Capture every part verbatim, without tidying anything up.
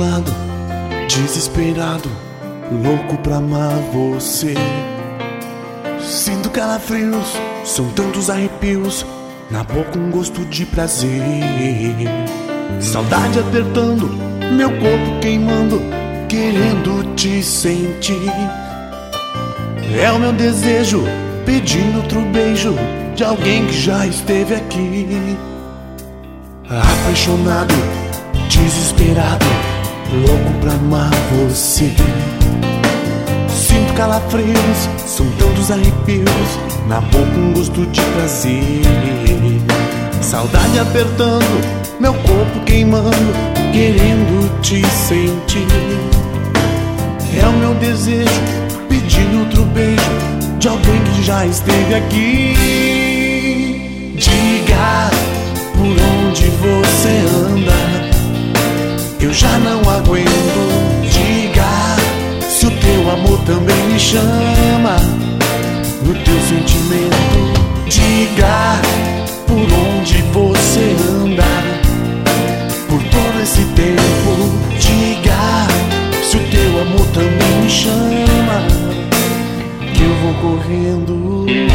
apaixonado, desesperado, louco pra amar você. Sinto calafrios, são tantos arrepios, na boca um gosto de prazer. Saudade apertando, meu corpo queimando, querendo te sentir. É o meu desejo, pedindo outro beijo de alguém que já esteve aqui. Apaixonado, desesperado, louco pra amar você. Sinto calafrios, são tantos arrepios, na boca um gosto de prazer. Saudade apertando, meu corpo queimando, querendo te sentir. É o meu desejo, pedindo outro beijo de alguém que já esteve aqui. Diga por onde você anda, eu já não aguento. Diga se o teu amor também me chama, no teu sentimento. Diga por onde você anda, por todo esse tempo. Diga se o teu amor também me chama, que eu vou correndo.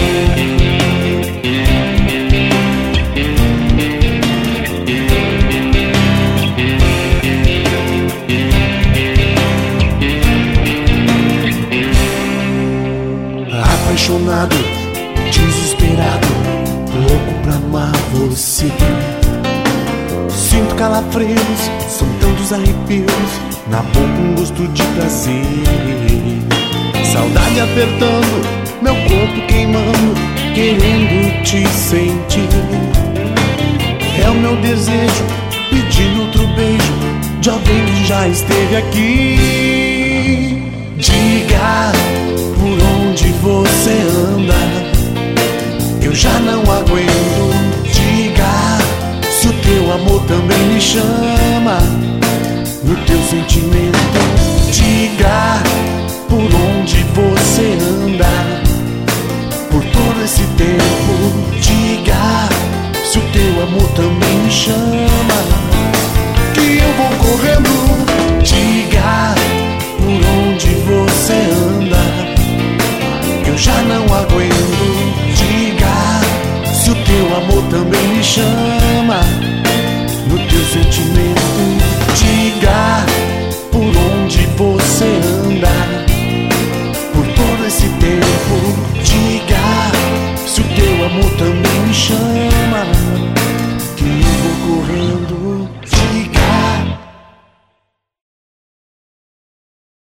Apaixonado, desesperado, louco pra amar você. Sinto calafrios, são tantos arrepios, na boca um gosto de prazer. Saudade apertando, meu corpo queimando, querendo te sentir. É o meu desejo, pedindo outro beijo de alguém que já esteve aqui. Diga por onde você anda, eu já não aguento. Diga se o teu amor também me chama, no teu sentimento. Diga por onde você anda, por todo esse tempo. Diga se o teu amor também me chama, que eu vou correndo. Diga por onde você anda, eu já não aguento. Diga se o teu amor também me chama, no teu sentimento. Diga por onde você anda, por todo esse tempo. Diga se o teu amor também me chama,